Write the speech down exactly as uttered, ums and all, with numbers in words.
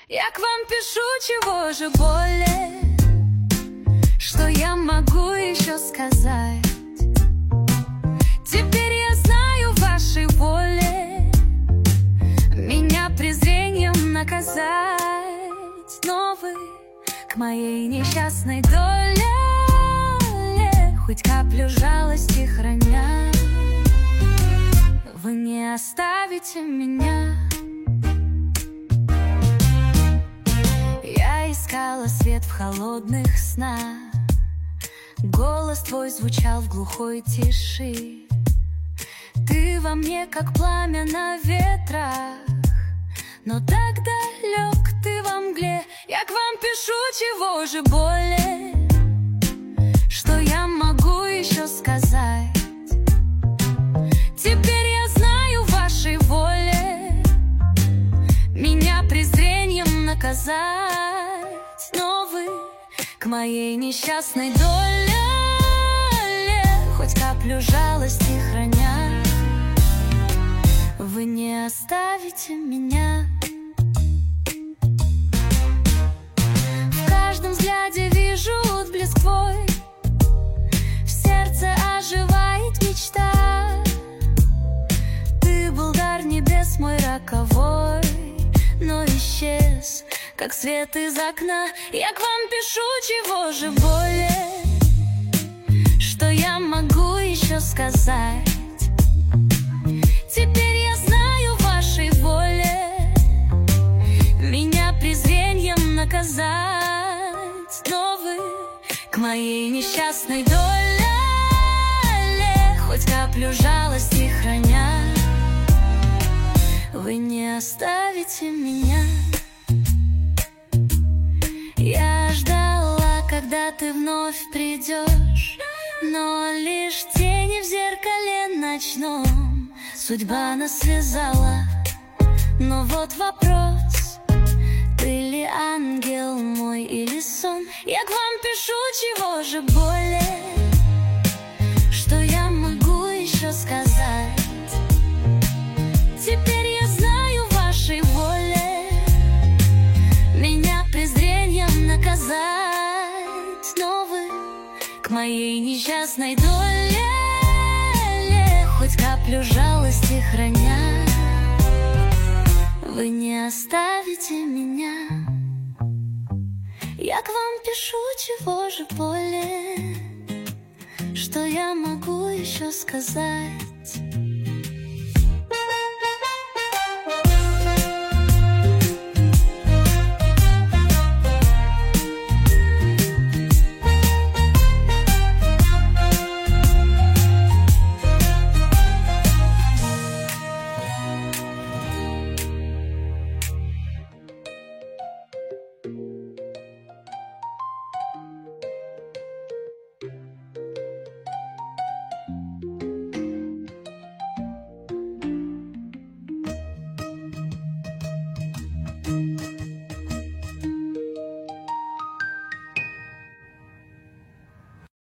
Я к вам пишу, чего же более, что я могу еще сказать? Теперь я знаю вашей воле меня презрением наказать, но вы к моей несчастной доле хоть каплю жалости храня, вы не оставите меня. Я искала свет в холодных снах, голос твой звучал в глухой тиши. Ты во мне, как пламя на ветрах, но так далек ты во мгле. Я к вам пишу, чего же более, что я могу еще сказать? Теперь я знаю вашей воле меня презрением наказать, но вы к моей несчастной доле хоть каплю жалости храня, вы не оставите меня. В каждом взгляде вижу отблеск твой, в сердце оживает мечта. Ты был дар небес мой роковой, но исчез, как свет из окна. Я к вам пишу, чего же более, что я могу еще сказать? Теперь я знаю вашей воле меня презрением наказать, но вы к моей несчастной доле хоть каплю жалости храня, вы не оставите меня. Я ждала, когда ты вновь придешь, но лишь тени в зеркале ночном. Судьба нас связала, но вот вопрос: ты ли ангел мой или сон? Я к вам пишу, чего же более, что я могу еще сказать? Теперь я знаю вашей воле меня презрением наказать, но вы к моей несчастной доле хоть каплю жалости храня, вы не оставите меня. Я к вам пишу, чего же более, что я могу еще сказать?